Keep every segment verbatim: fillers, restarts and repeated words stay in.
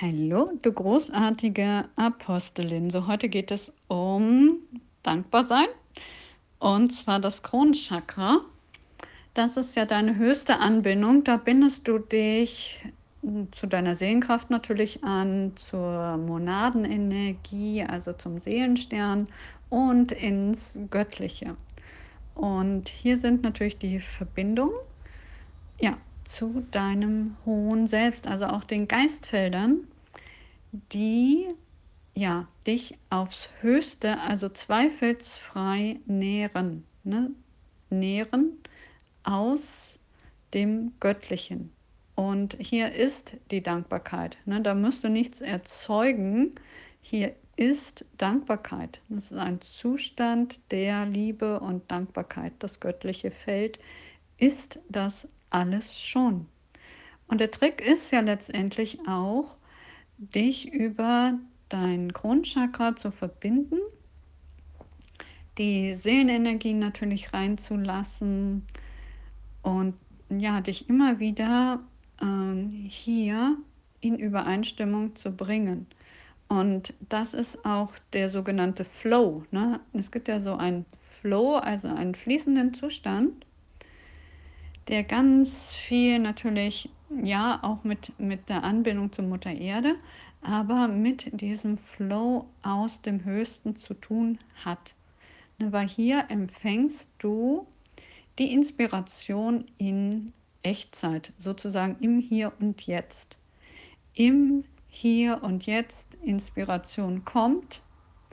Hallo, du großartige Apostelin. So, heute geht es um Dankbarsein und zwar das Kronenchakra. Das ist ja deine höchste Anbindung. Da bindest du dich mm, zu deiner Seelenkraft natürlich an, zur Monadenenergie, also zum Seelenstern und ins Göttliche. Und hier sind natürlich die Verbindungen, ja, zu deinem hohen Selbst, also auch den Geistfeldern, die ja, dich aufs Höchste, also zweifelsfrei nähren, ne? Nähren aus dem Göttlichen. Und hier ist die Dankbarkeit. Ne? Da musst du nichts erzeugen. Hier ist Dankbarkeit. Das ist ein Zustand der Liebe und Dankbarkeit. Das göttliche Feld ist das alles schon. Und der Trick ist ja letztendlich auch, dich über dein Kronchakra zu verbinden, die Seelenenergie natürlich reinzulassen und ja, dich immer wieder ähm, hier in Übereinstimmung zu bringen. Und das ist auch der sogenannte Flow. Ne? Es gibt ja so einen Flow, also einen fließenden Zustand, der ganz viel natürlich, ja, auch mit, mit der Anbindung zur Mutter Erde, aber mit diesem Flow aus dem Höchsten zu tun hat. Ne, weil hier empfängst du die Inspiration in Echtzeit, sozusagen im Hier und Jetzt. Im Hier und Jetzt Inspiration kommt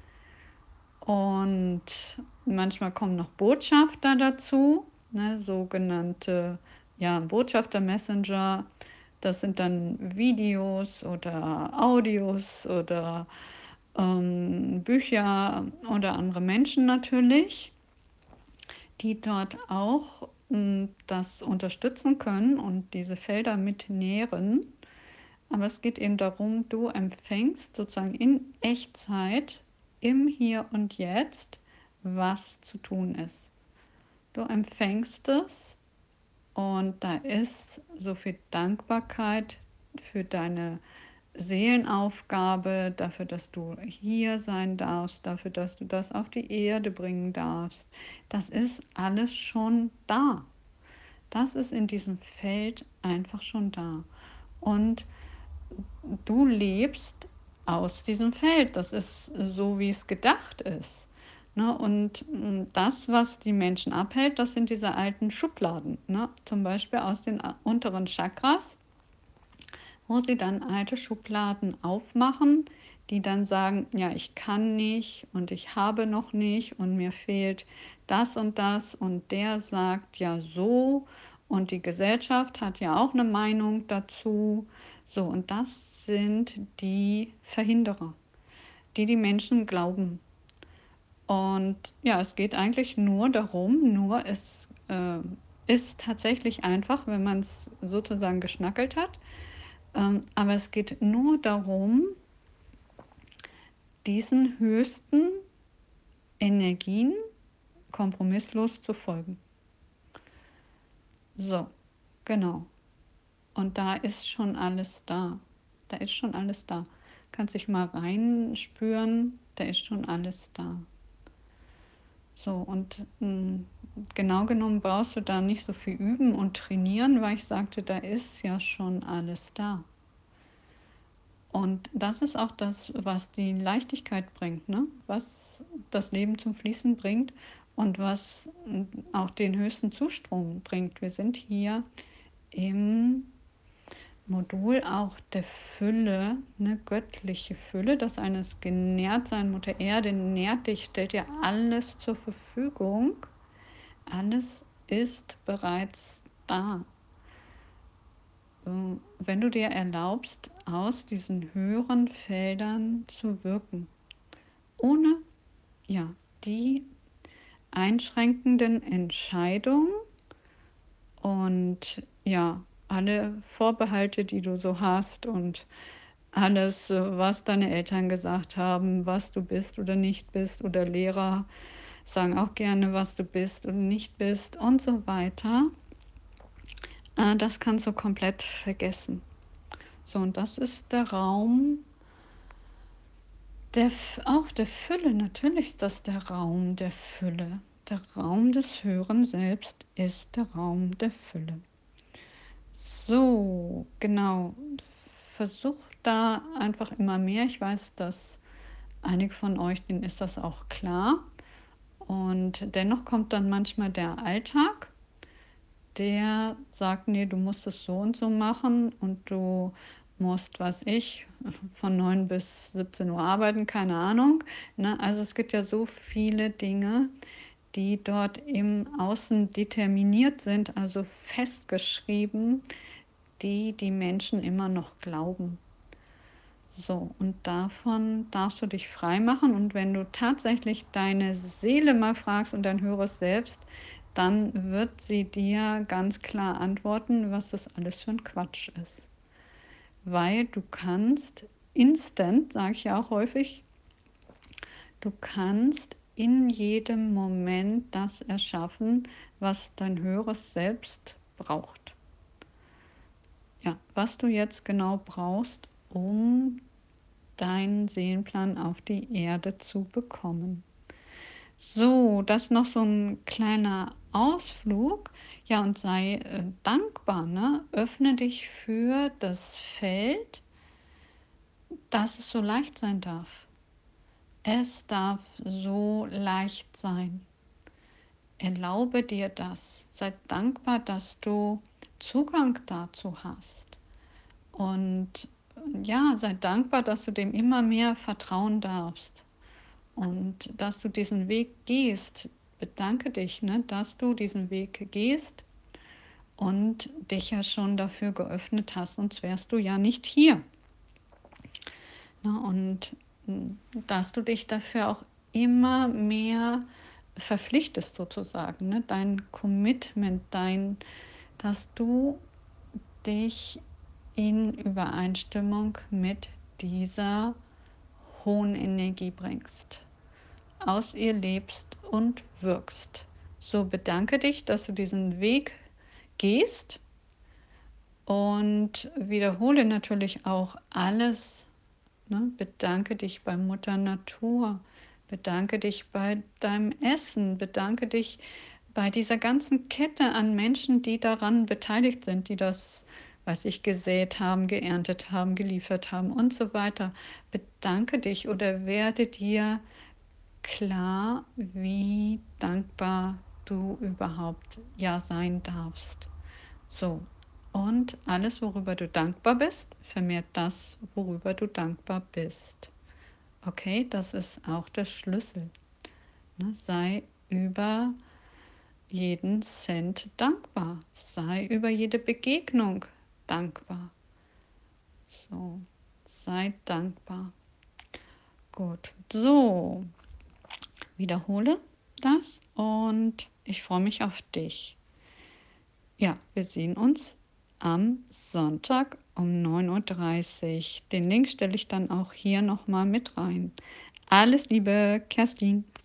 und manchmal kommen noch Botschafter dazu, ne, sogenannte ja, Botschafter, Messenger. Das sind dann Videos oder Audios oder ähm, Bücher oder andere Menschen natürlich, die dort auch ähm, das unterstützen können und diese Felder mit nähren. Aber es geht eben darum, du empfängst sozusagen in Echtzeit, im Hier und Jetzt, was zu tun ist. Du empfängst es und da ist so viel Dankbarkeit für deine Seelenaufgabe, dafür, dass du hier sein darfst, dafür, dass du das auf die Erde bringen darfst. Das ist alles schon da. Das ist in diesem Feld einfach schon da. Und du lebst aus diesem Feld. Das ist so, wie es gedacht ist. Ne? Und mm, das, was die Menschen abhält, das sind diese alten Schubladen. Ne? Zum Beispiel aus den unteren Chakras, wo sie dann alte Schubladen aufmachen, die dann sagen, ja, ich kann nicht und ich habe noch nicht und mir fehlt das und das und der sagt ja so und die Gesellschaft hat ja auch eine Meinung dazu. So, und das sind die Verhinderer, die die Menschen glauben. Und ja, es geht eigentlich nur darum, nur es äh, ist tatsächlich einfach, wenn man es sozusagen geschnackelt hat, ähm, aber es geht nur darum, diesen höchsten Energien kompromisslos zu folgen. So, genau. Und da ist schon alles da. Da ist schon alles da. Kannst dich mal reinspüren, da ist schon alles da. So, und mh, genau genommen brauchst du da nicht so viel üben und trainieren, weil ich sagte, da ist ja schon alles da. Und das ist auch das, was die Leichtigkeit bringt, ne? Was das Leben zum Fließen bringt und was auch den höchsten Zustrom bringt. Wir sind hier im Modul auch der Fülle, eine göttliche Fülle, das eines genährt sein, Mutter Erde nährt dich, stellt dir alles zur Verfügung. Alles ist bereits da. Wenn du dir erlaubst, aus diesen höheren Feldern zu wirken, ohne ja, die einschränkenden Entscheidungen und ja, alle Vorbehalte, die du so hast und alles, was deine Eltern gesagt haben, was du bist oder nicht bist oder Lehrer sagen auch gerne, was du bist und nicht bist und so weiter. Das kannst du komplett vergessen. So, und das ist der Raum der F auch der Fülle. Natürlich ist das der Raum der Fülle. Der Raum des höheren Selbst ist der Raum der Fülle. So, genau. Versuch da einfach immer mehr. Ich weiß, dass einige von euch, denen ist das auch klar. Und dennoch kommt dann manchmal der Alltag, der sagt, nee, du musst es so und so machen und du musst, was ich, von neun bis siebzehn Uhr arbeiten, keine Ahnung. Ne? Also es gibt ja so viele Dinge, die dort im Außen determiniert sind, also festgeschrieben, die die Menschen immer noch glauben. So, und davon darfst du dich frei machen. Und wenn du tatsächlich deine Seele mal fragst und dein höheres Selbst, dann wird sie dir ganz klar antworten, was das alles für ein Quatsch ist. Weil du kannst instant, sage ich ja auch häufig, du kannst in jedem Moment das erschaffen, was dein höheres Selbst braucht. Ja, was du jetzt genau brauchst, um deinen Seelenplan auf die Erde zu bekommen. So, das noch so ein kleiner Ausflug. Ja, und sei äh, dankbar, ne? Öffne dich für das Feld, dass es so leicht sein darf. Es darf so leicht sein. Erlaube dir das. Sei dankbar, dass du Zugang dazu hast. Und ja, sei dankbar, dass du dem immer mehr vertrauen darfst und dass du diesen Weg gehst. Bedanke dich, ne, dass du diesen Weg gehst und dich ja schon dafür geöffnet hast, sonst wärst du ja nicht hier. Ne, und mm, dass du dich dafür auch immer mehr verpflichtest sozusagen, ne, dein Commitment, dein, dass du dich in Übereinstimmung mit dieser hohen Energie bringst, aus ihr lebst und wirkst. So, bedanke dich, dass du diesen Weg gehst und wiederhole natürlich auch alles. Ne? Bedanke dich bei Mutter Natur, bedanke dich bei deinem Essen, bedanke dich bei dieser ganzen Kette an Menschen, die daran beteiligt sind, die das, weiß ich, gesät haben, geerntet haben, geliefert haben und so weiter. Bedanke dich oder werde dir klar, wie dankbar du überhaupt ja sein darfst. So, und alles, worüber du dankbar bist, vermehrt das, worüber du dankbar bist. Okay, das ist auch der Schlüssel. Ne? Sei über jeden Cent dankbar. Sei über jede Begegnung dankbar. So, sei dankbar. Gut, so, wiederhole das und ich freue mich auf dich. Ja, wir sehen uns am Sonntag um neun Uhr dreißig. Den Link stelle ich dann auch hier nochmal mit rein. Alles Liebe, Kerstin.